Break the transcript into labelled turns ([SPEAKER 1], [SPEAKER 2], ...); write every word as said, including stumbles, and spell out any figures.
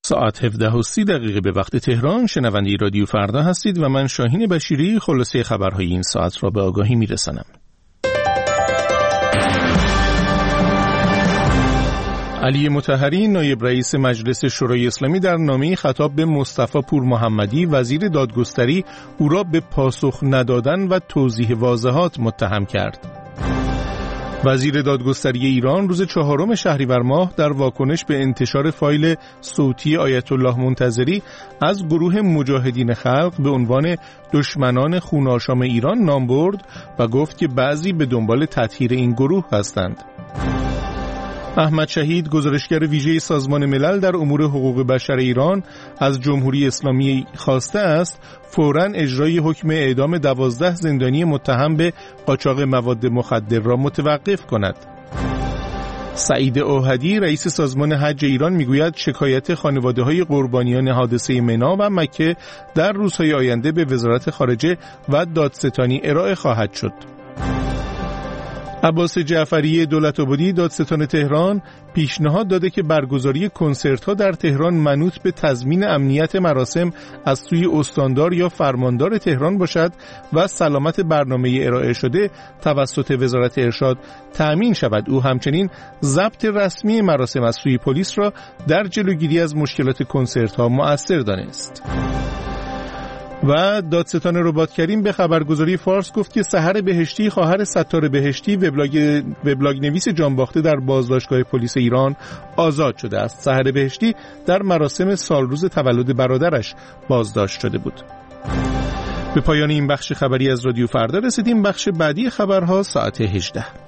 [SPEAKER 1] ساعت هفده و سی دقیقه به وقت تهران. شنونده رادیو فردا هستید و من شاهین بشیری خلاصه خبرهای این ساعت را به آگاهی میرسانم. علی مطهری نایب رئیس مجلس شورای اسلامی در نامه‌ای خطاب به مصطفی پور محمدی وزیر دادگستری او را به پاسخ ندادن و توضیح واضحات متهم کرد. وزیر دادگستری ایران روز چهارم شهریور ماه در واکنش به انتشار فایل صوتی آیت الله منتظری از گروه مجاهدین خلق به عنوان دشمنان خون‌آشام ایران نام برد و گفت که بعضی به دنبال تطهیر این گروه هستند. احمد شهید گزارشگر ویژه سازمان ملل در امور حقوق بشر ایران از جمهوری اسلامی خواسته است فوراً اجرای حکم اعدام دوازده زندانی متهم به قاچاق مواد مخدر را متوقف کند. سعید اوحدی رئیس سازمان حج ایران میگوید شکایت خانواده‌های قربانیان حادثه منی و مکه در روزهای آینده به وزارت خارجه و دادستانی ارائه خواهد شد. عباس جعفری دولت‌آبادی دادستان تهران پیشنهاد داده که برگزاری کنسرت‌ها در تهران منوط به تضمین امنیت مراسم از سوی استاندار یا فرماندار تهران باشد و سلامت برنامه ارائه شده توسط وزارت ارشاد تأمین شود. او همچنین ضبط رسمی مراسم از سوی پلیس را در جلوگیری از مشکلات کنسرت‌ها مؤثر دانست. و دادستان رباط‌کریم به خبرگزاری فارس گفت که سحر بهشتی خواهر ستار بهشتی وبلاگ وبلاگ نویس جانباخته در بازداشتگاه پلیس ایران آزاد شده است. سحر بهشتی در مراسم سالروز تولد برادرش بازداشت شده بود. به پایان این بخش خبری از رادیو فردا رسیدیم. بخش بعدی خبرها ساعت هجده.